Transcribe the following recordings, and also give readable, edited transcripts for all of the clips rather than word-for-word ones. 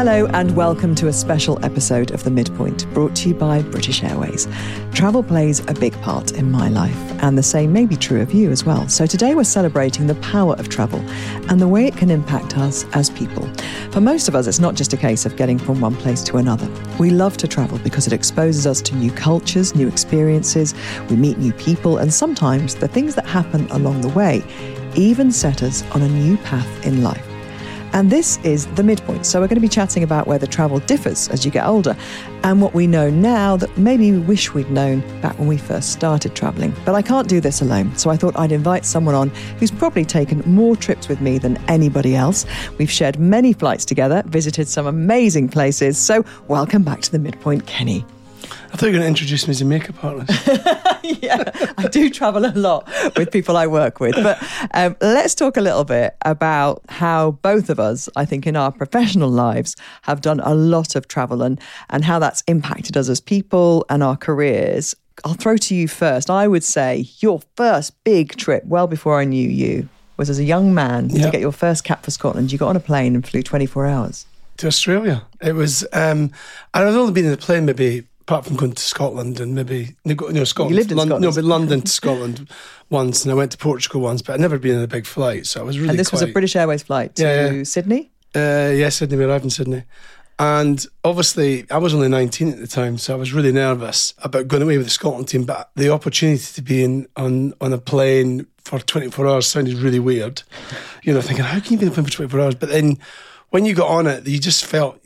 Hello and welcome to a special episode of The Midpoint, brought to you by British Airways. Travel plays a big part in my life, and the same may be true of you as well. So today we're celebrating the power of travel and the way it can impact us as people. For most of us, it's not just a case of getting from one place to another. We love to travel because it exposes us to new cultures, new experiences, we meet new people, and sometimes the things that happen along the way even set us on a new path in life. And this is The Midpoint. So we're going to be chatting about whether travel differs as you get older and what we know now that maybe we wish we'd known back when we first started travelling. But I can't do this alone, so I thought I'd invite someone on who's probably taken more trips with me than anybody else. We've shared many flights together, visited some amazing places. So welcome back to The Midpoint, Kenny. I thought you were going to introduce me as a makeup artist. Yeah, I do travel a lot with people I work with. But let's talk a little bit about how both of us, I think in our professional lives, have done a lot of travel and how that's impacted us as people and our careers. I'll throw to you first. I would say your first big trip, well before I knew you, was as a young man to get your first cap for Scotland. You got on a plane and flew 24 hours. To Australia. It was, and I'd only been in the plane maybe, apart from going to Scotland and maybe, Scotland. You lived in Scotland. No, but London to Scotland once, and I went to Portugal once, but I'd never been in a big flight, so I was really And this was a British Airways flight to Sydney? Sydney. We arrived in Sydney. And obviously, I was only 19 at the time, so I was really nervous about going away with the Scotland team, but the opportunity to be on a plane for 24 hours sounded really weird. Thinking, how can you be on a plane for 24 hours? But then when you got on it, you just felt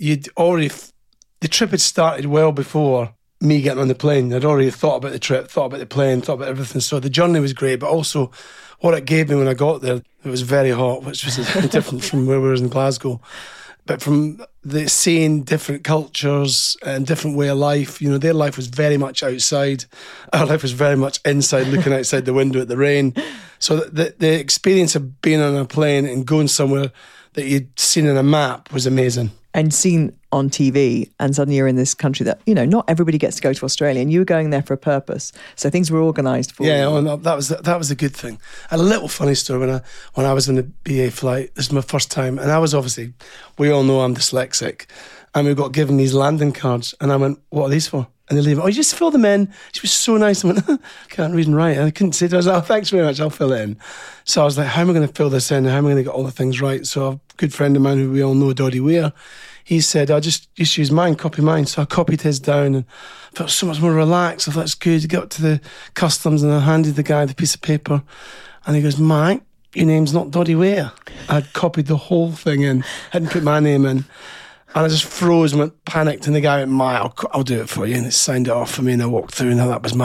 the trip had started well before me getting on the plane. I'd already thought about the trip, thought about the plane, thought about everything. So the journey was great, but also what it gave me when I got there, it was very hot, which was different from where we were in Glasgow. But from seeing different cultures and different way of life, their life was very much outside. Our life was very much inside, looking outside the window at the rain. So the experience of being on a plane and going somewhere that you'd seen on a map was amazing. And seen on TV, and suddenly you're in this country that, not everybody gets to go to Australia, and you were going there for a purpose. So things were organised for you. Yeah, well, that was a good thing. And a little funny story, when I was on the BA flight, this was my first time, and I was obviously, we all know I'm dyslexic, and we got given these landing cards, and I went, what are these for? And they leave it. Oh, you just fill them in. She was so nice. I went, can't read and write. And I couldn't say to her, I was like, oh, thanks very much, I'll fill it in. So I was like, how am I going to fill this in? How am I going to get all the things right? So a good friend of mine who we all know, Doddy Weir, he said, I'll just use mine, copy mine. So I copied his down and felt so much more relaxed. I thought, that's good. I got up to the customs and I handed the guy the piece of paper. And he goes, Mike, your name's not Doddy Weir. I'd copied the whole thing in, hadn't put my name in. And I just froze and went panicked, and the guy went, I'll do it for you. And he signed it off for me, and I walked through, and that was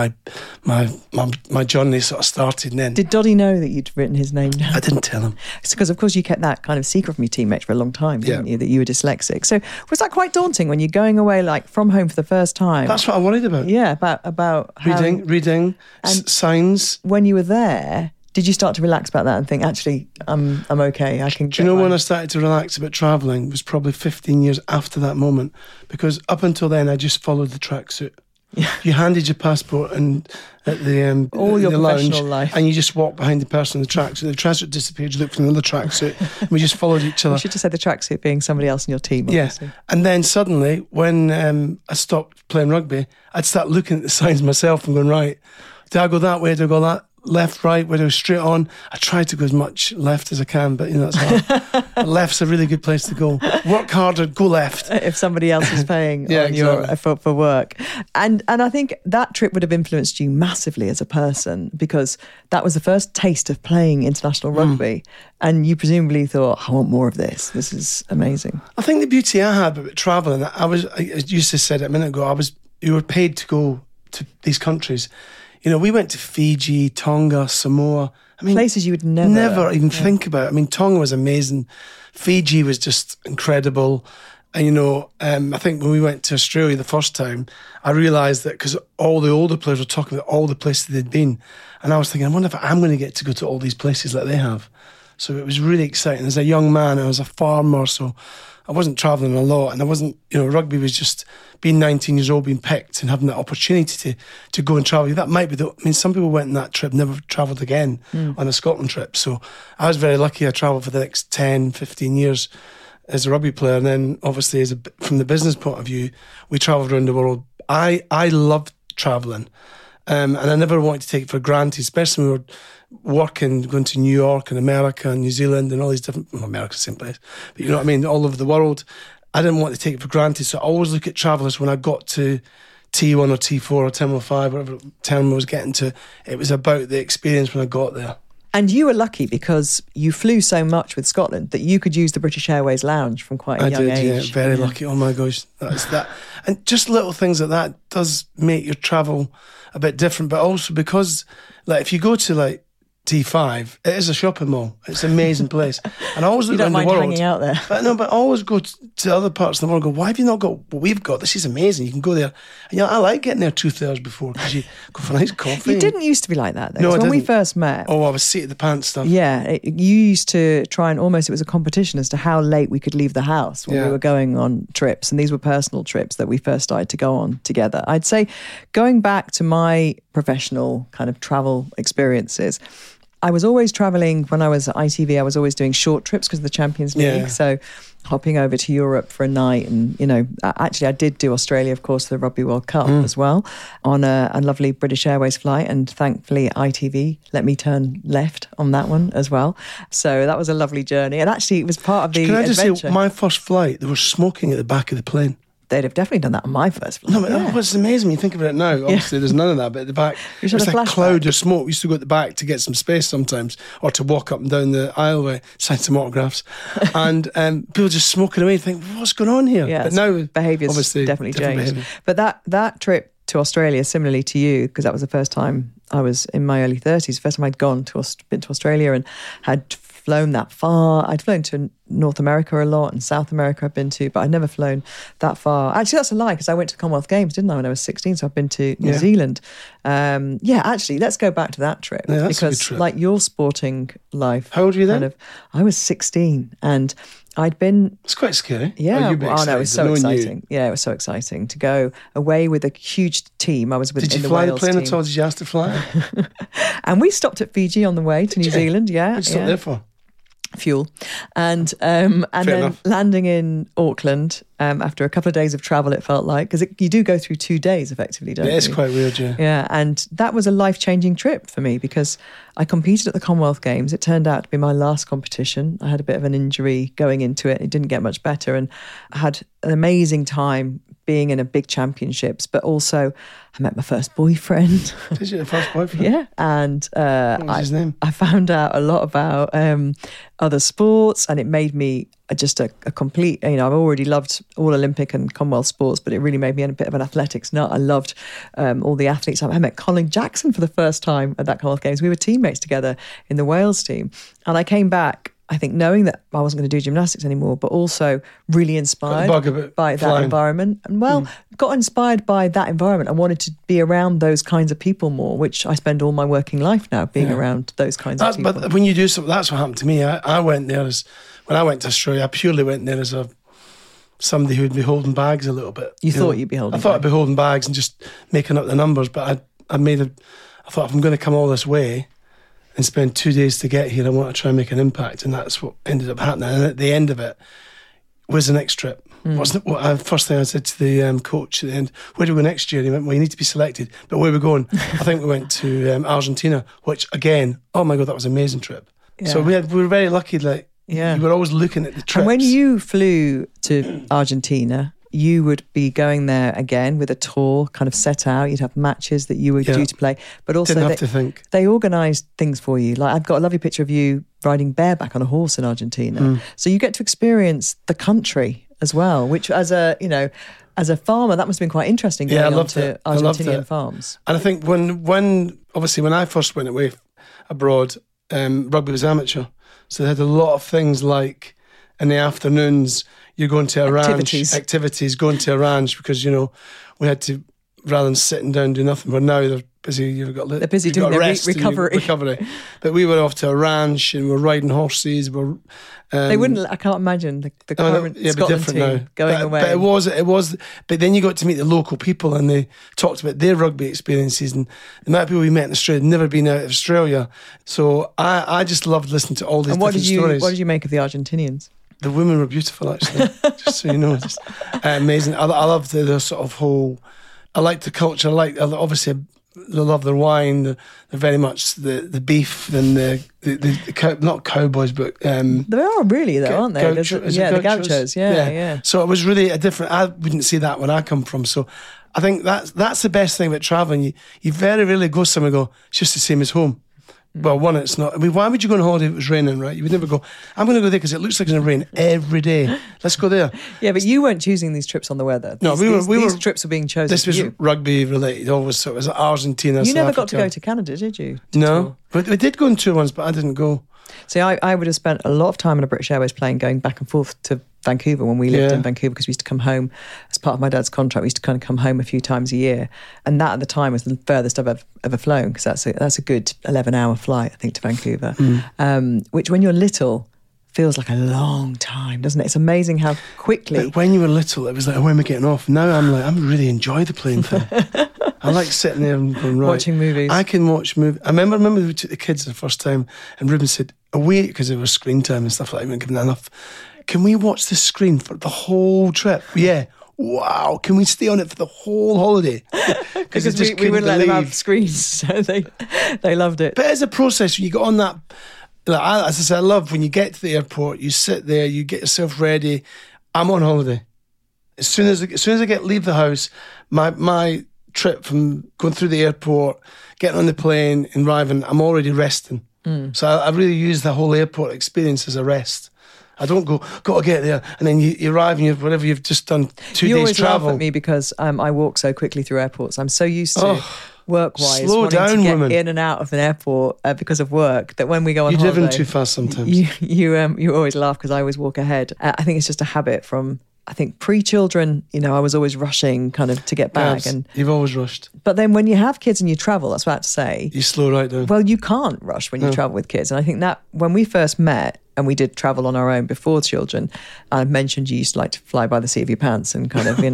my journey sort of started. And then, did Doddy know that you'd written his name down? I didn't tell him. It's because, of course, you kept that kind of secret from your teammates for a long time, didn't you, that you were dyslexic. So was that quite daunting when you're going away, like, from home for the first time? That's what I worried about. Yeah, about reading, signs. When you were there, did you start to relax about that and think, actually, I'm okay, I can... Do you know when I started to relax about travelling was probably 15 years after that moment, because up until then I just followed the tracksuit. Yeah. You handed your passport and at the all your the professional lounge, life, and you just walked behind the person in the tracksuit. The tracksuit disappeared, you looked for another tracksuit, and we just followed each other. You should have said the tracksuit being somebody else in your team, obviously. Yeah, and then suddenly when I stopped playing rugby, I'd start looking at the signs myself and going, right, do I go that way, do I go that left, right, where do I go straight on? I try to go as much left as I can, but that's hard. Left's a really good place to go. Work harder, go left. If somebody else is paying on your for work. And I think that trip would have influenced you massively as a person, because that was the first taste of playing international rugby. And you presumably thought, I want more of this. This is amazing. I think the beauty I had about travelling, I used to say it a minute ago, you were paid to go to these countries. We went to Fiji, Tonga, Samoa. Places you would never even think about. Tonga was amazing. Fiji was just incredible. And, I think when we went to Australia the first time, I realised that because all the older players were talking about all the places they'd been. And I was thinking, I wonder if I'm going to get to go to all these places like they have. So it was really exciting. As a young man, I was a farmer, so I wasn't travelling a lot, and I wasn't, rugby was just being 19 years old, being picked and having that opportunity to go and travel. That might be some people went on that trip, never travelled again on a Scotland trip. So I was very lucky. I travelled for the next 10, 15 years as a rugby player, and then obviously from the business point of view, we travelled around the world. I loved travelling, and I never wanted to take it for granted, especially when we were working, going to New York and America and New Zealand and all these different, well, America's the same place, but you know what I mean, all over the world. I didn't want to take it for granted, so I always look at travellers when I got to T1 or T4 or Terminal 5, whatever terminal I was getting to, it was about the experience when I got there. And you were lucky because you flew so much with Scotland that you could use the British Airways lounge from quite a young age. Yeah, very lucky. Oh my gosh, that's that. And just little things like that does make your travel a bit different, but also because, like, if you go to like T5, it is a shopping mall. It's an amazing place. And I always look around the world. You don't mind hanging out there. But I always go to other parts of the world and go, why have you not got what we've got? This is amazing. You can go there. And I like getting there 2 hours before because you go for a nice coffee. You didn't used to be like that, though. No, when we first met. Oh, I was seat of the pants stuff. Yeah. You used to try and almost, it was a competition as to how late we could leave the house when we were going on trips. And these were personal trips that we first started to go on together. I'd say going back to my professional kind of travel experiences, I was always travelling. When I was at ITV, I was always doing short trips because of the Champions League. Yeah. So hopping over to Europe for a night. And, you know, actually I did do Australia, of course, for the Rugby World Cup as well, on a lovely British Airways flight. And thankfully ITV let me turn left on that one as well. So that was a lovely journey. And actually it was part of the Can I just adventure. say, my first flight, they were smoking at the back of the plane. They'd have definitely done that on my first flight. No, but that was amazing when you think about it now. Obviously, there's none of that, but at the back, It was like a cloud of smoke. We used to go at the back to get some space sometimes, or to walk up and down the aisleway, sign some autographs, and people just smoking away. You think, what's going on here? Yeah, but now behaviour's obviously definitely changed. Behavior. But that trip to Australia, similarly to you, because that was the first time I was in my early 30s, first time I'd been to Australia and had flown that far. I'd flown to North America a lot and South America I've been to, but I'd never flown that far. Actually, that's a lie because I went to the Commonwealth Games, didn't I, when I was 16? So I've been to New Zealand. Actually, let's go back to that trip. Yeah, that's because a good trip. like your sporting life. How old were you then? I was 16 and I'd been... It's quite scary. Yeah. No, it was so exciting. Yeah, it was so exciting to go away with a huge team. I was with Did you fly the plane at all? Did you ask to fly? And we stopped at Fiji on the way to New Zealand. Yeah. What'd you stop there for? Fuel. And then enough. landing in Auckland after a couple of days of travel, it felt like, because you do go through 2 days effectively, don't you? It is quite weird, yeah. Yeah, and that was a life-changing trip for me because I competed at the Commonwealth Games. It turned out to be my last competition. I had a bit of an injury going into it. It didn't get much better, and I had an amazing time being in a big championships, but also I met my first boyfriend. Did you, the first boyfriend? Yeah, and what was his name? I found out a lot about other sports, and it made me just a complete, I've already loved all Olympic and Commonwealth sports, but it really made me a bit of an athletics nut. I loved all the athletes. I met Colin Jackson for the first time at that Commonwealth Games. We were teammates together in the Wales team, and I came back, I think, knowing that I wasn't going to do gymnastics anymore, but also really inspired by that environment. And got inspired by that environment. I wanted to be around those kinds of people more, which I spend all my working life now being around those kinds of people. But when you do something, that's what happened to me. I went there when I went to Australia, I purely went there as somebody who would be holding bags a little bit. You thought you'd be holding bags? I thought I'd be holding bags and just making up the numbers, but I thought if I'm going to come all this way and spend 2 days to get here, I want to try and make an impact, and that's what ended up happening. And at the end of it was the next trip. First thing I said to the coach at the end, where do we go next year? And he went, well, you need to be selected. But where are we going? I think we went to Argentina, which again, oh my God, that was an amazing trip. Yeah. So we were very lucky, we were always looking at the trips. And when you flew to Argentina, you would be going there again with a tour kind of set out. You'd have matches that you were due to play, but also didn't have to think. They organised things for you. Like I've got a lovely picture of you riding bareback on a horse in Argentina. So you get to experience the country as well, which as a farmer, that must have been quite interesting going on to Argentinian farms. And I think when I first went away abroad, rugby was amateur. So they had a lot of things like in the afternoons, you're going to a ranch, activities, going to a ranch because, we had to, rather than sitting down do nothing, but now they're busy, they're busy doing their recovery. But we were off to a ranch and we're riding horses. They wouldn't, I can't imagine the current Scotland team now. Going away. But it was, but then you got to meet the local people and they talked about their rugby experiences and the amount of people we met in Australia had never been out of Australia. So I just loved listening to all these different stories. What did you make of the Argentinians? The women were beautiful, actually. Just so you know, just amazing. I love the sort of whole. I like the culture. Obviously they love their wine. They're very much the beef and the not cowboys, but they are really though, aren't they? The gauchos. Yeah. So it was really a different. I wouldn't see that when I come from. So I think that's the best thing about traveling. You very rarely go somewhere and go, it's just the same as home. Well, one, it's not. I mean, why would you go on holiday if it was raining, right? You would never go, I'm going to go there because it looks like it's going to rain every day. Let's go there. Yeah, but you weren't choosing these trips on the weather. These trips were being chosen. This was rugby related, always. So it was Argentina. You never got to go to Canada, did you? No, but we did go on tour once, but I didn't go. See, I would have spent a lot of time on a British Airways plane going back and forth to Vancouver when we lived in Vancouver, because we used to come home as part of my dad's contract. We used to kind of come home a few times a year, and that at the time was the furthest I've ever flown, because that's a good 11-hour flight, I think, to Vancouver, which when you're little feels like a long time, doesn't it? It's amazing how quickly. But when you were little, it was like, when am I getting off? Now I'm really enjoy the plane thing. I like sitting there and going, right, watching movies. I can watch movies. I remember we took the kids the first time, and Ruben said, away, because there was screen time and stuff like that, we weren't given enough. Can we watch the screen for the whole trip? Yeah. Wow. Can we stay on it for the whole holiday? Because we wouldn't let them have screens, so they loved it. But as a process, when you get on that, as I said, I love when you get to the airport, you sit there, you get yourself ready. I'm on holiday. As soon as I leave the house, my trip from going through the airport, getting on the plane and arriving, I'm already resting. So I really use the whole airport experience as a rest. I don't go, got to get there, and then you arrive and you've just done 2 days travel. You always laugh at me because I walk so quickly through airports. I'm so used to work-wise wanting to get in and out of an airport because of work, that when we go on holiday... You're driven too fast sometimes. You always laugh because I always walk ahead. I think it's just a habit from... I think pre-children, I was always rushing kind of to get back. Yeah, and you've always rushed. But then when you have kids and you travel, that's what I have to say. You slow right down. Well, you can't rush when you travel with kids. And I think that when we first met and we did travel on our own before children, I mentioned you used to like to fly by the seat of your pants and kind of,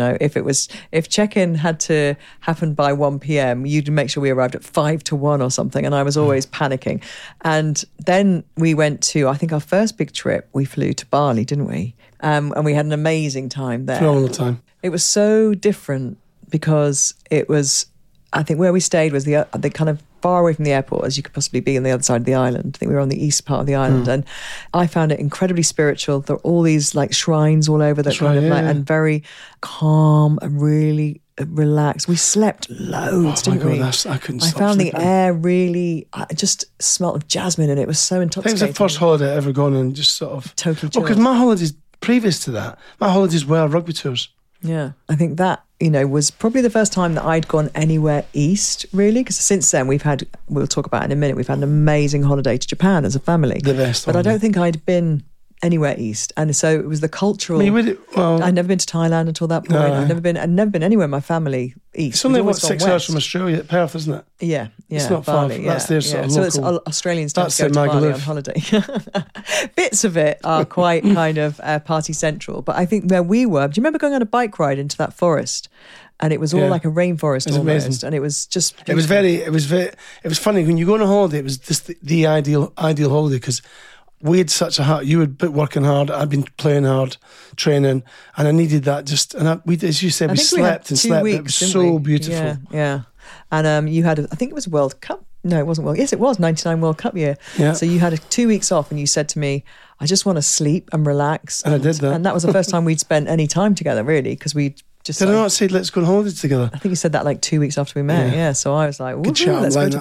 if check-in had to happen by 1 p.m, you'd make sure we arrived at 5 to 1 or something. And I was always panicking. And then we went to, I think our first big trip, we flew to Bali, didn't we? And we had an amazing time there. Phenomenal time. It was so different because it was, I think where we stayed was the kind of far away from the airport as you could possibly be on the other side of the island. I think we were on the east part of the island, and I found it incredibly spiritual. There were all these like shrines all over that and very calm and really relaxed. We slept loads, didn't we? I couldn't stop. I found sleeping. the air really, I just smelled of jasmine, and it was so intoxicating. I think it was the first holiday I'd ever gone and just sort of... Totally chilled. because my holidays previous to that, my holidays were rugby tours. Yeah, I think that, was probably the first time that I'd gone anywhere east, really, because since then we'll talk about it in a minute, we've had an amazing holiday to Japan as a family. The best. But I don't think I'd been anywhere east, and so it was the cultural... I'd never been to Thailand until that point. No. I'd never been anywhere in my family east. It's only 6 hours from Australia, Perth, isn't it? Yeah. It's not Bali, far. That's their sort of local... So it's Australians don't go to Bali on holiday. Bits of it are quite kind of party central, but I think where we were... Do you remember going on a bike ride into that forest? And it was all like a rainforest almost, amazing. And it was just beautiful. It was funny when you go on a holiday. It was just the ideal holiday, because we had such a hard. You had been working hard. I'd been playing hard, training, and I needed that. As you said, we slept and slept. Weeks, it was so beautiful. Yeah. And you had, I think it was World Cup. No, it wasn't World. Yes, it was 99 World Cup year. Yeah. So you had 2 weeks off, and you said to me, "I just want to sleep and relax." And I did that. And that was the first time we'd spent any time together, really, because we. Did I not say let's go on holidays together? I think you said that like 2 weeks after we met. Yeah. So I was like, let's go to Bali.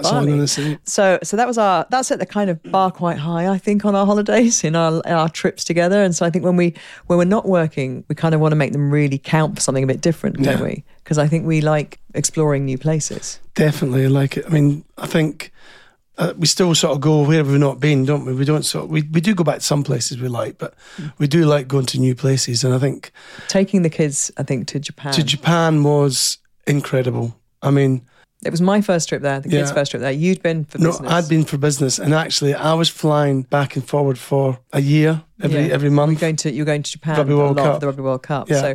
So that was that set the kind of bar quite high, I think, on our holidays, in our trips together. And so I think when we're not working, we kind of want to make them really count for something a bit different, don't we? Because I think we like exploring new places. Definitely, I like it. I mean, I think we still sort of go where we've not been, don't we? We don't we do go back to some places we like, but we do like going to new places. And I think taking the kids, I think, to Japan. Was incredible. I mean, It was my first trip there, the kids' first trip there. You'd been for business. No, I'd been for business, and actually I was flying back and forward for a year every month. You're going to Japan Rugby a World lot Cup. for the Rugby World Cup. Yeah.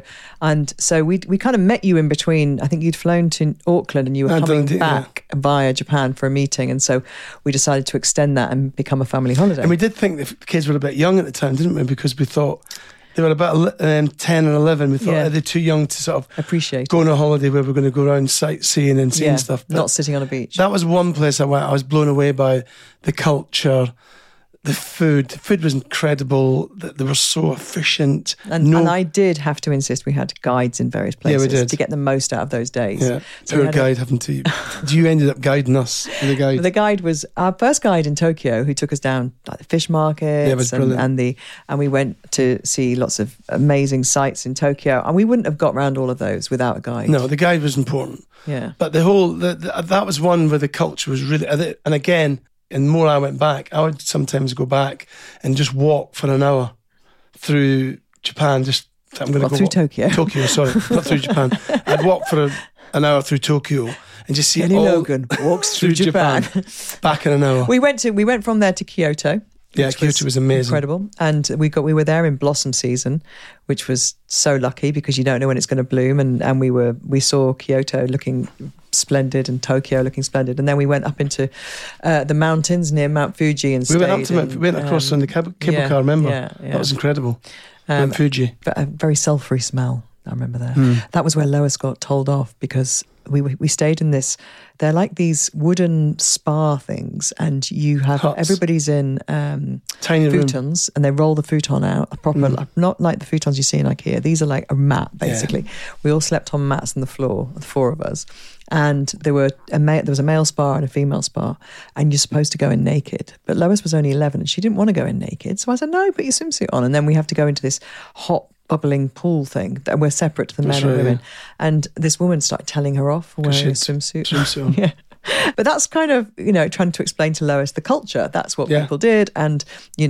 So we kind of met you in between. I think you'd flown to Auckland and you were coming back via Japan for a meeting, and so we decided to extend that and become a family holiday. And we did think the kids were a bit young at the time, didn't we? Because we thought they were about 10 and 11. We thought they're too young to sort of appreciate go on a holiday where we're going to go around sightseeing and seeing stuff. But not sitting on a beach. That was one place I went. I was blown away by the culture, the food. The food was incredible. They were so efficient. And I did have to insist we had guides in various places we did. to get the most out of those days. Yeah, so poor guide having to. You ended up guiding us. The guide. The guide was our first guide in Tokyo, who took us down like the fish markets. Yeah, it was brilliant. And we went to see lots of amazing sights in Tokyo, and we wouldn't have got around all of those without a guide. No, the guide was important. Yeah, but the whole that was one where the culture was really. And again, and more I went back, I would sometimes go back and just walk for an hour through Japan. I'm going to go through Tokyo. Tokyo, sorry, not through Japan. I'd walk for an hour through Tokyo and just see Kenny Logan walks through Japan. Back in an hour. We went from there to Kyoto. Yeah, Kyoto was amazing, incredible, and we were there in blossom season, which was so lucky because you don't know when it's going to bloom, and we saw Kyoto looking splendid and Tokyo looking splendid, and then we went up into the mountains near Mount Fuji and we went across on the cable car. Remember, that was incredible. Mount Fuji, but a very sulphury smell. I remember that. That was where Lois got told off because we stayed in this. They're like these wooden spa things, and you have huts. Everybody's in tiny futons, and they roll the futon out, a proper, not like the futons you see in IKEA. These are like a mat, basically. Yeah. We all slept on mats on the floor, the four of us, and there was a male spa and a female spa, and you're supposed to go in naked. But Lois was only 11, and she didn't want to go in naked, so I said, "No, put your swimsuit on." And then we have to go into this hot, bubbling pool thing that we're separate to the men and women. Yeah. And this woman started telling her off for wearing a swimsuit. Yeah. But that's kind of, trying to explain to Lois the culture. That's what people did. And,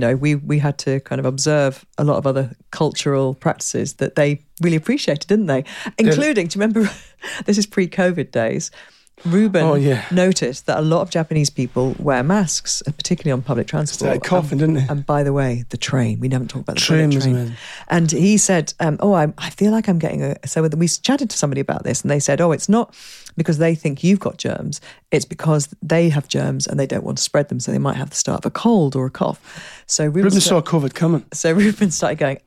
we had to kind of observe a lot of other cultural practices that they really appreciated, didn't they? Including, do you remember, this is pre-COVID days, Ruben noticed that a lot of Japanese people wear masks, particularly on public transport. Started coughing, didn't they? And by the way, the train. We haven't talked about the train. And he said, I feel like I'm getting So we chatted to somebody about this, and they said, it's not because they think you've got germs. It's because they have germs and they don't want to spread them, so they might have the start of a cold or a cough. So Ruben saw COVID coming. So Ruben started going...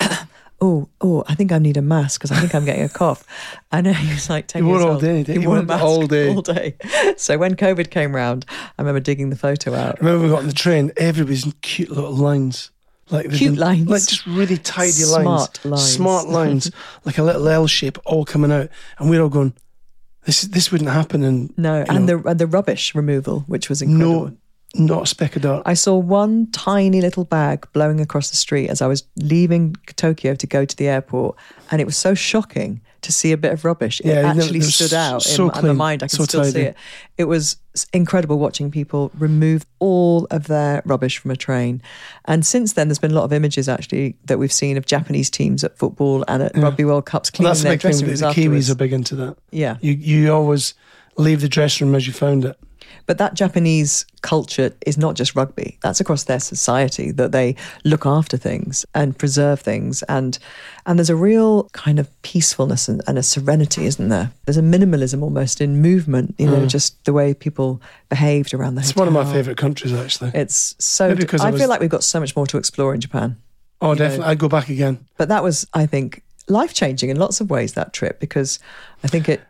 Oh, I think I need a mask because I think I'm getting a cough. And he was like 10 years old. He wore a mask all day. So when COVID came round, I remember digging the photo out. I remember we got on the train, everybody's in cute little lines. Cute lines. Like just really tidy Smart lines. Smart lines. Like a little L shape all coming out. And we're all going, this wouldn't happen. And the rubbish removal, which was incredible. Not a speck of dirt. I saw one tiny little bag blowing across the street as I was leaving Tokyo to go to the airport, and it was so shocking to see a bit of rubbish. It actually stood out in my mind. I can still see it. It was incredible watching people remove all of their rubbish from a train. And since then, there's been a lot of images actually that we've seen of Japanese teams at football and at Rugby World Cups cleaning their dressing rooms afterwards. The Kiwis are big into that. Yeah. You always leave the dressing room as you found it. But that Japanese culture is not just rugby. That's across their society, that they look after things and preserve things. And there's a real kind of peacefulness and a serenity, isn't there? There's a minimalism almost in movement, just the way people behaved around the hotel. It's one of my favourite countries, actually. It's so... I feel like we've got so much more to explore in Japan. Oh, definitely. I'd go back again. But that was, I think, life-changing in lots of ways, that trip, because I think it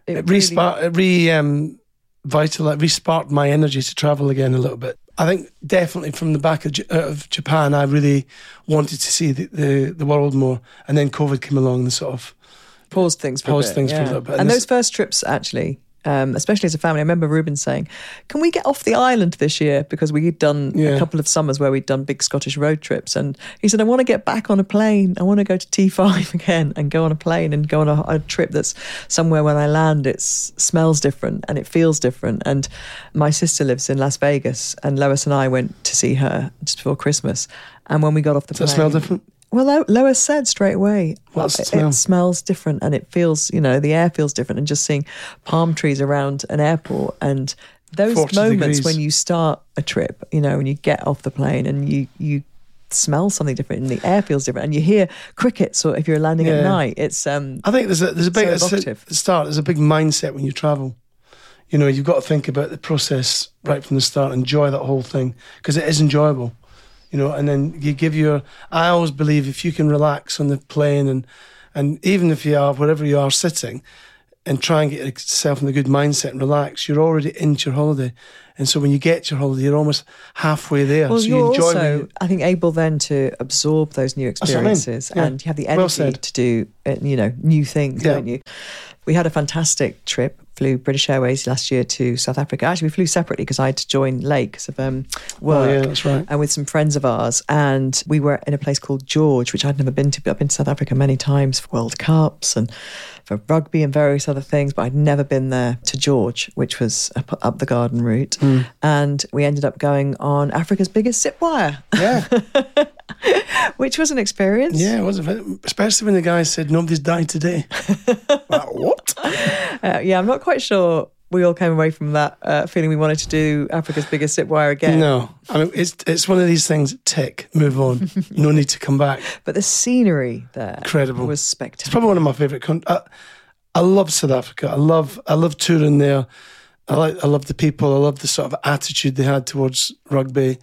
re-sparked my energy to travel again a little bit. I think definitely from the back of Japan, I really wanted to see the world more, and then COVID came along and sort of paused things for a little bit. And those first trips, actually, especially as a family, I remember Ruben saying, "Can we get off the island this year?" Because we had done a couple of summers where we'd done big Scottish road trips, and he said, "I want to get back on a plane. I want to go to T5 again and go on a plane and go on a trip that's somewhere when I land it smells different and it feels different." And my sister lives in Las Vegas, and Lois and I went to see her just before Christmas, and when we got off the plane... Does it smell different? Well, Lois said straight away, What's the smell? it smells different and it feels, the air feels different. And just seeing palm trees around an airport and those 40 moments degrees. when you start a trip, when you get off the plane and you smell something different and the air feels different and you hear crickets, or if you're landing at night, it's I think there's a big so evocative. at the start. There's a big mindset when you travel. You've got to think about the process right from the start. Enjoy that whole thing because it is enjoyable. And then you give I always believe if you can relax on the plane and even if you are wherever you are sitting and try and get yourself in a good mindset and relax, you're already into your holiday. And so when you get to your holiday, you're almost halfway there. Well, so you're you enjoy also, I think, able then to absorb those new experiences, Yeah. and you have the energy to do, new things, don't you? We had a fantastic trip. Flew British Airways last year to South Africa. Actually, we flew separately because I had to join late because of work. Oh, yeah, that's right. And with some friends of ours. And we were in a place called George, which I'd never been to. But I've been to South Africa many times for World Cups and for rugby and various other things. But I'd never been there to George, which was up the garden route. And we ended up going on Africa's biggest zip wire. Yeah. Which was an experience. Yeah, it was, especially when the guy said, nobody's died today. Like, what? I'm not quite sure we all came away from that feeling we wanted to do Africa's biggest zip wire again. No, it's one of these things, tick, move on. No need to come back. But the scenery there Incredible. was It's spectacular. probably one of my favourite countries. I love South Africa. I love touring there. I love the people. I love the sort of attitude they had towards rugby.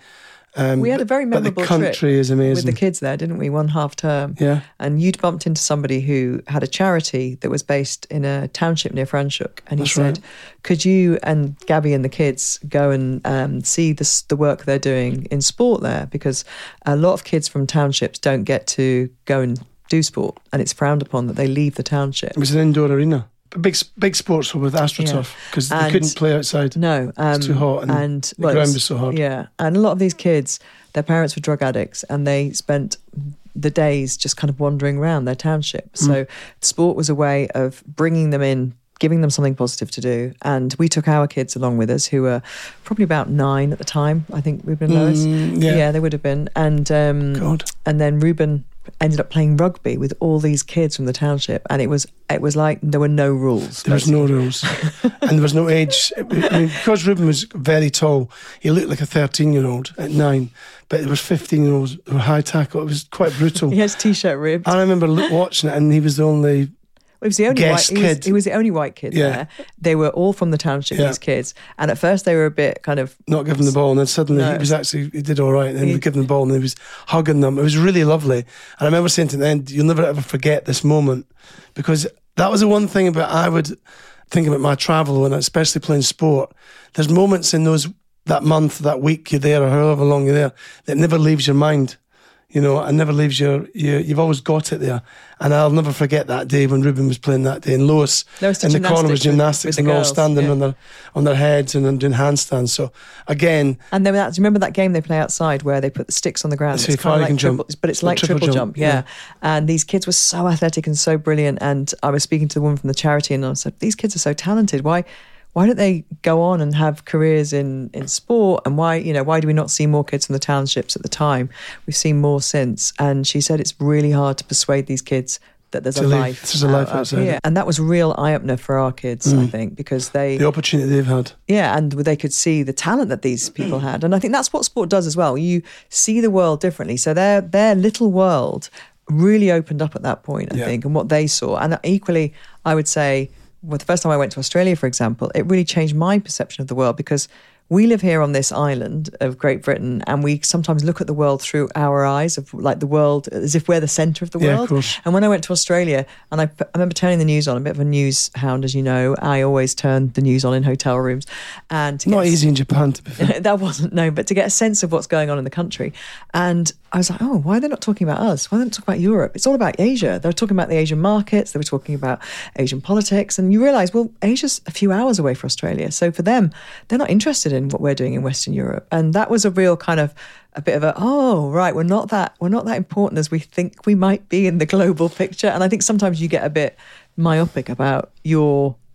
We had a very memorable But the country trip is amazing. with the kids there, didn't we? One half term. Yeah. And you'd bumped into somebody who had a charity that was based in a township near Franschhoek. And he That's said, right. could you and Gabby and the kids go and see the work they're doing in sport there? Because a lot of kids from townships don't get to go and do sport. And it's frowned upon that they leave the township. It was an indoor arena. A big sports hall with AstroTurf because they And- couldn't play outside. No. It's too hot and the ground was so hard. Yeah. And a lot of these kids, their parents were drug addicts and they spent the days just kind of wandering around their township. So sport was a way of bringing them in, giving them something positive to do. And we took our kids along with us who were probably about 9 at the time. I think Ruben and Lois. yeah. They would have been. And God. and then Ruben ended up playing rugby with all these kids from the township, and it was like there were no rules. There was no rules, and there was no age. Because Ruben was very tall, he looked like a 13-year-old at 9. But there was 15-year-olds who were high tackle. It was quite brutal. He has t-shirt ribbed. I remember watching it, and he was the only. He was the only guest kid. He was the only white kid Yeah. there. They were all from the township, Yeah. these kids. And at first they were a bit kind of... Not giving the ball, and then suddenly No. he did all right, and then we gave him the ball, and he was hugging them. It was really lovely. And I remember saying to the end, you'll never ever forget this moment, because that was the one thing about I would think about my travel, and especially playing sport. There's moments in that month, that week you're there, or however long you're there, that never leaves your mind. And never leaves you've always got it there. And I'll never forget that day when Ruben was playing that day, and Lois in the corner was gymnastics, with the and all girls, standing yeah. on their heads and then doing handstands. So again, And then do you remember that game they play outside where they put the sticks on the ground? So It's kind of like you can triple, jump. but it's like triple jump, yeah. And these kids were so athletic and so brilliant. And I was speaking to the woman from the charity, and I said, "These kids are so talented. Why don't they go on and have careers in sport? And why do we not see more kids from the townships at the time? We've seen more since." And she said it's really hard to persuade these kids that there's a life. There's a life out outside here. it. And that was a real eye-opener for our kids, I think, because The opportunity they've had. yeah, and they could see the talent that these people had. And I think that's what sport does as well. You see the world differently. So their little world really opened up at that point, I think, and what they saw. And equally, I would say, the first time I went to Australia, for example, it really changed my perception of the world, because we live here on this island of Great Britain, and we sometimes look at the world through our eyes of like the world as if we're the centre of the Yeah, of world. course. And when I went to Australia, and I remember turning the news on, a bit of a news hound, as you know, I always turn the news on in hotel rooms. And to Not get easy in Japan, to be fair. that wasn't known, but to get a sense of what's going on in the country. And I was like, oh, why are they not talking about us? Why are they not talking about Europe? It's all about Asia. They were talking about the Asian markets. They were talking about Asian politics. And you realise, well, Asia's a few hours away from Australia. So for them, they're not interested in what we're doing in Western Europe. And that was a real kind of a bit of a, oh, right, we're not that important as we think we might be in the global picture. And I think sometimes you get a bit myopic about your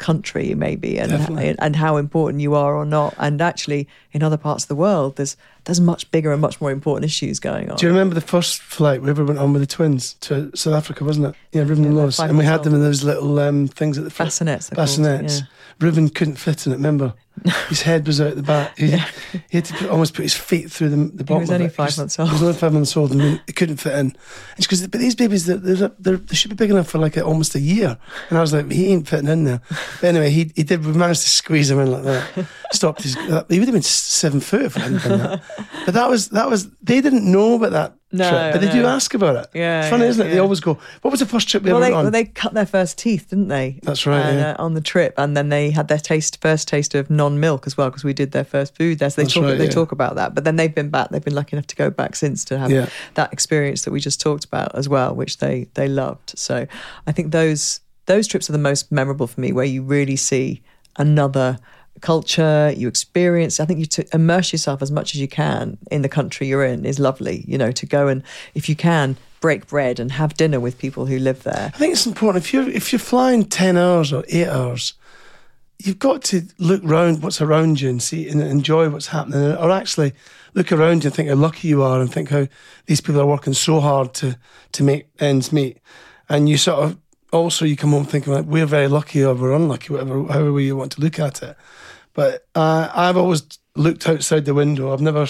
country maybe, and how important you are or not. And actually, in other parts of the world, there's much bigger and much more important issues going on. Do you remember the first flight we ever went on with the twins to South Africa, wasn't it? Yeah, Ruben and Lois. And we had them in those little things at the front. Bassinets. Yeah. Ruben couldn't fit in it, remember? His head was out the back. He had to almost put his feet through the bottom of it. He was only 5 months old. He was only 5 months old and he couldn't fit in. But these babies, they should be big enough for like almost a year. And I was like, he ain't fitting in there. But anyway, we managed to squeeze him in like that. Stopped his... He would have been 7 foot if it hadn't been that. But that was... They didn't know about that trip, but they do ask about it. Yeah, it's funny, isn't it? They always go, what was the first trip we ever went on? Well, they cut their first teeth, didn't they? That's right, on the trip. And then they had their first taste of non-milk as well, because we did their first food there. So they talk about that. But then they've been back. They've been lucky enough to go back since to have that experience that we just talked about as well, which they loved. So I think those trips are the most memorable for me, where you really see another culture, you experience. I think you to immerse yourself as much as you can in the country you're in is lovely. To go and, if you can, break bread and have dinner with people who live there. I think it's important if you're flying 10 hours or 8 hours, you've got to look around what's around you and see and enjoy what's happening, or actually look around you and think how lucky you are and think how these people are working so hard to make ends meet. And you sort of also you come home thinking like we're very lucky or we're unlucky, however you want to look at it. But I've always looked outside the window. I've never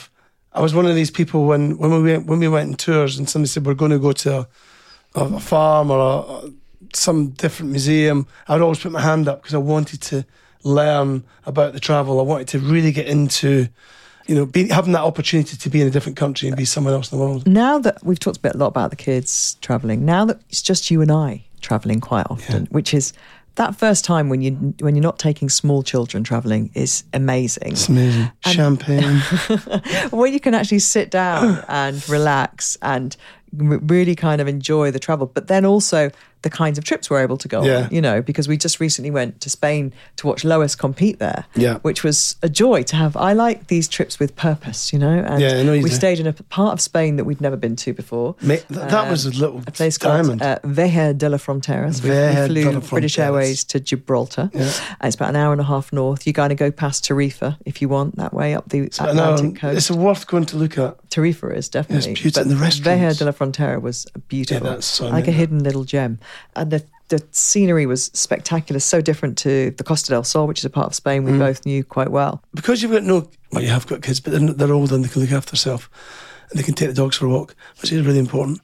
I was one of these people when we went on tours and somebody said we're going to go to a farm or some different museum, I'd always put my hand up because I wanted to learn about the travel. I wanted to really get into, having that opportunity to be in a different country and be somewhere else in the world. Now that we've talked a lot about the kids travelling, now that it's just you and I travelling quite often, which is... That first time when you're not taking small children travelling is amazing. It's amazing. Champagne. Where you can actually sit down and relax and really kind of enjoy the travel, but then also the kinds of trips we're able to go on, because we just recently went to Spain to watch Lois compete there, which was a joy to have. I like these trips with purpose, and we stayed in a part of Spain that we'd never been to before. That was a little a place diamond. Called Vejer de la Fronteras. We flew British Airways to Gibraltar. And it's about an hour and a half north. You kind of go past Tarifa if you want, that way up the Atlantic coast. It's worth going to look at. Tarifa is definitely. It's beautiful. And the restaurants. Vejer de la Frontera was beautiful. That's so like a hidden little gem. And the scenery was spectacular, so different to the Costa del Sol, which is a part of Spain we both knew quite well. Because you have got kids, but they're older and they can look after themselves and they can take the dogs for a walk, which is really important.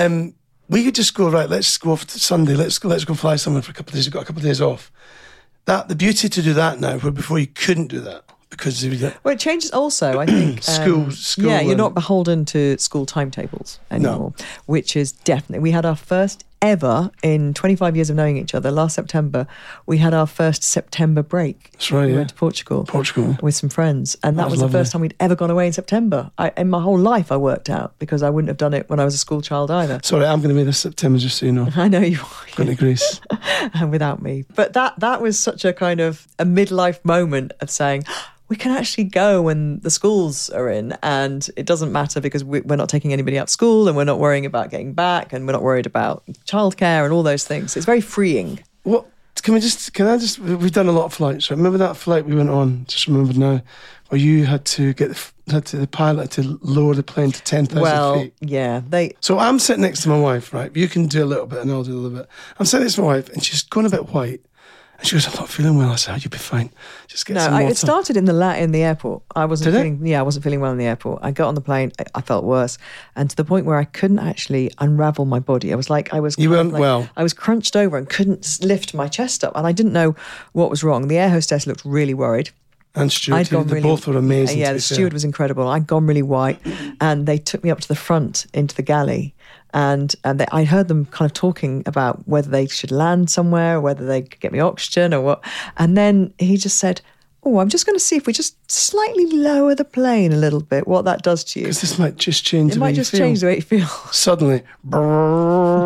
We could just go, right, let's go off to Sunday, let's go fly somewhere for a couple of days. We've got a couple of days off. The beauty to do that now, where before you couldn't do that. Because it changes also, I think. School. Yeah, you're not beholden to school timetables anymore, which is definitely... We had our first ever, in 25 years of knowing each other, last September, we had our first September break. That's right, We went to Portugal with some friends. And that was the first time we'd ever gone away in September. In my whole life, I worked out, because I wouldn't have done it when I was a school child either. Sorry, I'm going to be this September, just so you know. I know you are. Going to Greece. And without me. But that was such a kind of a midlife moment of saying... We can actually go when the schools are in, and it doesn't matter because we're not taking anybody out of school, and we're not worrying about getting back, and we're not worried about childcare and all those things. It's very freeing. What can I just? We've done a lot of flights. Right? Remember that flight we went on? Just remembered now, where you had to get the pilot to lower the plane to 10,000 feet. Yeah, So I'm sitting next to my wife. Right, you can do a little bit, and I'll do a little bit. I'm sitting next to my wife, and she's gone a bit white. And she goes, I'm not feeling well. I said, you'll be fine. Just get some water. It started in the airport. I wasn't feeling well in the airport. I got on the plane. I felt worse, and to the point where I couldn't actually unravel my body. I was You weren't well. I was crunched over and couldn't lift my chest up, and I didn't know what was wrong. The air hostess looked really worried. And Stuart, they both were amazing. Yeah, the steward was incredible. I'd gone really white, and they took me up to the front into the galley. And I heard them kind of talking about whether they should land somewhere, or whether they could get me oxygen or what. And then he just said, I'm just going to see if we just slightly lower the plane a little bit, what that does to you. Because this might just change the way you feel. It might just change the way you feel. Suddenly.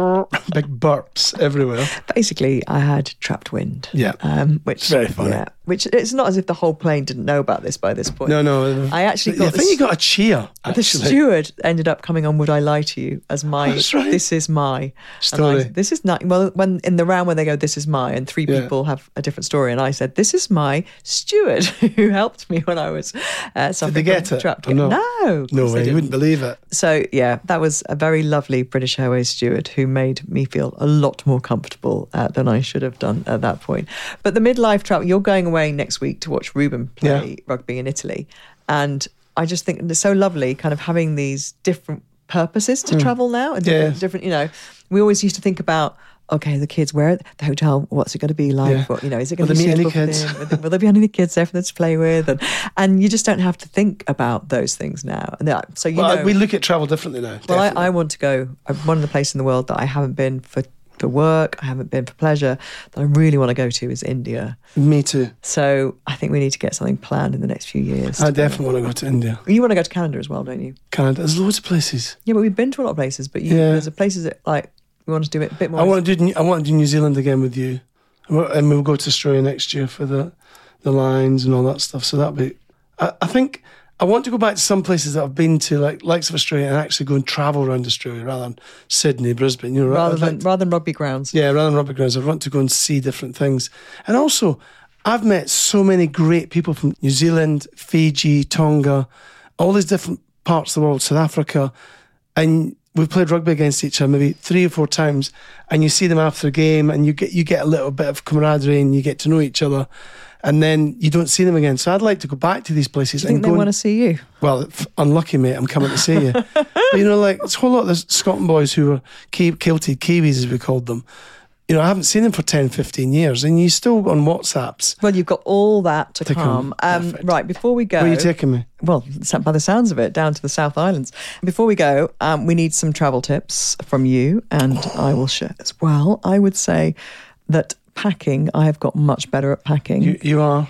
big burps everywhere. Basically, I had trapped wind. Yeah. Which It's very funny. Yeah, which it's not as if the whole plane didn't know about this by this point. No. I actually got I think you got a cheer, the actually. steward ended up coming on Would I Lie to You as my That's right. This is my Story. And this is not well when in the round when they go this is my and three Yeah. people have a different story and I said this is my steward who helped me when I was suffering Did they get from it? trapped Or no? No, of No course they way, you didn't. wouldn't believe it. So yeah, that was a very lovely British Airways steward who made me feel a lot more comfortable than I should have done at that point. But the midlife travel, you're going away next week to watch Ruben play rugby in Italy. And I just think it's so lovely kind of having these different purposes to travel now. And different, you know, we always used to think about, okay, the kids, where the hotel, what's it going to be like? Yeah. What, you know, is it going Will to be there be any suitable for kids? them? Will there be any kids there for them to play with? And you just don't have to think about those things now. And so, you know, We look at travel differently now. well, definitely. I want to go. One of the places in the world that I haven't been for work, I haven't been for pleasure, that I really want to go to is India. Me too. So I think we need to get something planned in the next few years. I definitely want to go to India. You want to go to Canada as well, don't you? Canada. There's loads of places. Yeah, but we've been to a lot of places, but there's places that like we want to do it a bit more. I want to do New Zealand again with you, and we'll go to Australia next year for the Lions and all that stuff. So that'll be. I think I want to go back to some places that I've been to, like likes of Australia, and actually go and travel around Australia rather than Sydney, Brisbane. You know, rather than rugby grounds. Yeah, rather than rugby grounds. I want to go and see different things, and also I've met so many great people from New Zealand, Fiji, Tonga, all these different parts of the world, South Africa, and we've played rugby against each other maybe 3 or 4 times, and you see them after a game, and you get a little bit of camaraderie, and you get to know each other, and then you don't see them again. So I'd like to go back to these places. Do you think they want to see you? Well, unlucky, mate. I'm coming to see you. But you know, like it's a whole lot of the Scotland boys who were kilted Kiwis, as we called them. You know, I haven't seen them for 10, 15 years, and you still on WhatsApps. Well, you've got all that to come. Perfect. Right, before we go... Where are you taking me? Well, by the sounds of it, down to the South Islands. Before we go, we need some travel tips from you, and I will share as well. I would say that packing, I have got much better at packing. You are.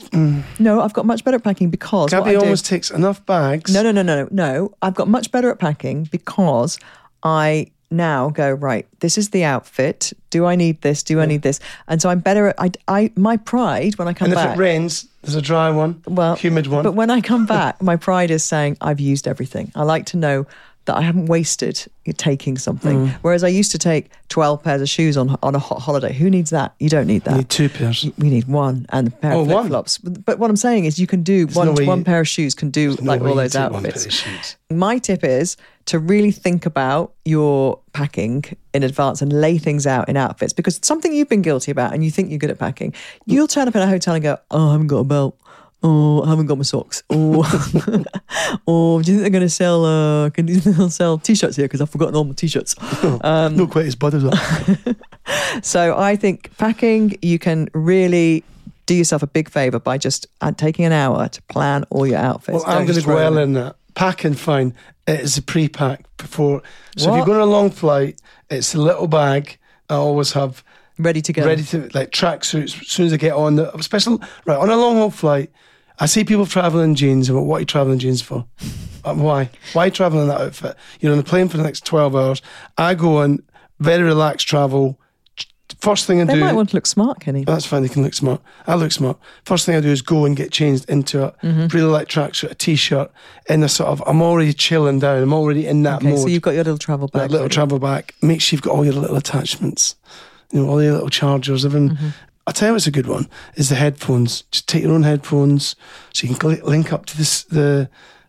No, I've got much better at packing because... Gabby almost takes enough bags. No. I've got much better at packing because I... now go, right, this is the outfit. Do I need this? Do I need this? And so I'm better at, my pride when I come back. And if it rains, there's a dry one, humid one. But when I come back, my pride is saying I've used everything. I like to know that I haven't wasted taking something. Whereas I used to take 12 pairs of shoes on a hot holiday. Who needs that? You don't need that. You need 2 pairs. We need one and a pair of flip-flops. But what I'm saying is you can do one pair of shoes can do like all those outfits. My tip is to really think about your packing in advance and lay things out in outfits, because it's something you've been guilty about and you think you're good at packing. You'll turn up in a hotel and go, oh, I haven't got a belt. Oh, I haven't got my socks. Oh, oh, do you think they're going to sell? Can they sell t-shirts here? Because I've forgotten all my t-shirts. Not quite as bad as that. So I think packing, you can really do yourself a big favour by just taking an hour to plan all your outfits. Well, I'm going to go well in that. Packing, fine. It's a pre-pack before. So if you're going on a long flight, it's a little bag. I always have ready to go. Ready to, like tracksuits. As soon as I get on especially right on a long haul flight, I see people traveling in jeans. And what are you traveling in jeans for? Why? Why traveling in that outfit? You're on the plane for the next 12 hours. I go on very relaxed travel. First thing I do... They might want to look smart, Kenny. That's fine, they can look smart. I look smart. First thing I do is go and get changed into a really light tracksuit, a t-shirt, in a sort of... I'm already chilling down. I'm already in that mode. So you've got your little travel bag. That little travel bag. Make sure you've got all your little attachments. You know, all your little chargers. Everything. I'll tell you what's a good one, is the headphones. Just take your own headphones so you can link up to the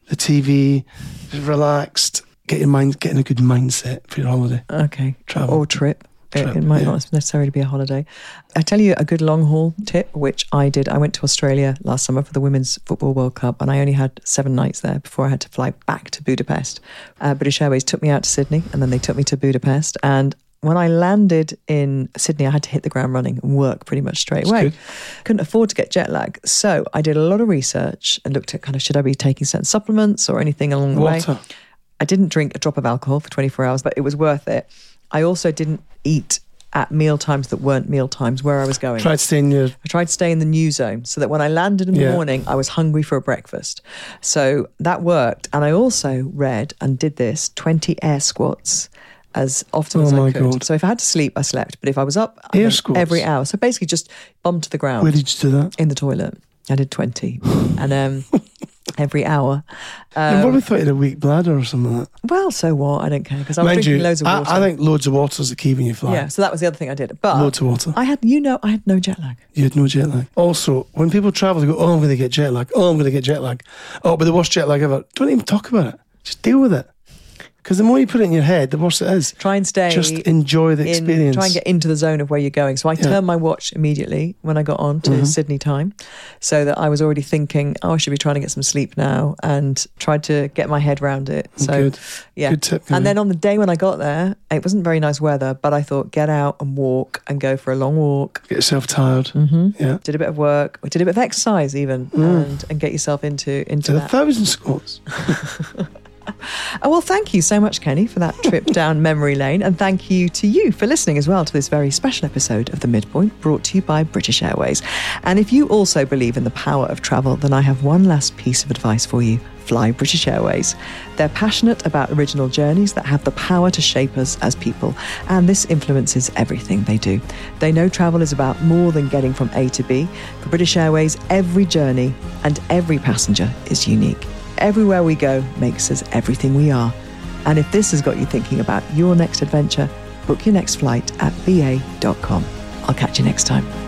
TV, just relaxed, get in a good mindset for your holiday. Okay. Travel. Or trip. It might not necessarily be a holiday. I tell you a good long haul tip, which I did. I went to Australia last summer for the Women's Football World Cup, and I only had 7 nights there before I had to fly back to Budapest. British Airways took me out to Sydney, and then they took me to Budapest. And when I landed in Sydney, I had to hit the ground running and work pretty much straight away. Couldn't afford to get jet lag. So I did a lot of research and looked at kind of, should I be taking certain supplements or anything along the way? I didn't drink a drop of alcohol for 24 hours, but it was worth it. I also didn't eat at meal times that weren't meal times where I was going. I tried to stay in the new zone so that when I landed in the morning, I was hungry for a breakfast. So that worked. And I also read and did this 20 air squats as often Oh as my I could. God. So if I had to sleep, I slept. But if I was up, Air then squats? every hour. So basically just bum to the ground. Where did you do that? In the toilet. I did 20. And every hour. I probably thought you had a weak bladder or something like that. Well, so what? I don't care because I was Mind drinking you, loads of water. I think loads of water is the key when you fly. Yeah, so that was the other thing I did. But Loads of water. I had no jet lag. You had no jet lag. Also, when people travel, they go, oh, I'm going to get jet lag. Oh, I'm going to get jet lag. Oh, but the worst jet lag ever. Don't even talk about it. Just deal with it. Because the more you put it in your head, the worse it is. Try and stay. Just enjoy the experience. Try and get into the zone of where you're going. So I turned my watch immediately when I got on to Sydney time, so that I was already thinking, I should be trying to get some sleep now, and tried to get my head around it. So, Good. yeah. Good tip. And then on the day when I got there, it wasn't very nice weather, but I thought, get out and walk and go for a long walk. Get yourself tired. Yeah. Did a bit of work. Did a bit of exercise even, and get yourself into Did that. 1,000 squats. Oh, well, thank you so much, Kenny, for that trip down memory lane. And thank you to you for listening as well to this very special episode of The Midpoint, brought to you by British Airways. And if you also believe in the power of travel, then I have one last piece of advice for you. Fly British Airways. They're passionate about original journeys that have the power to shape us as people, and this influences everything they do. They know travel is about more than getting from A to B. For British Airways, every journey and every passenger is unique. Everywhere we go makes us everything we are. And if this has got you thinking about your next adventure, book your next flight at ba.com. I'll catch you next time.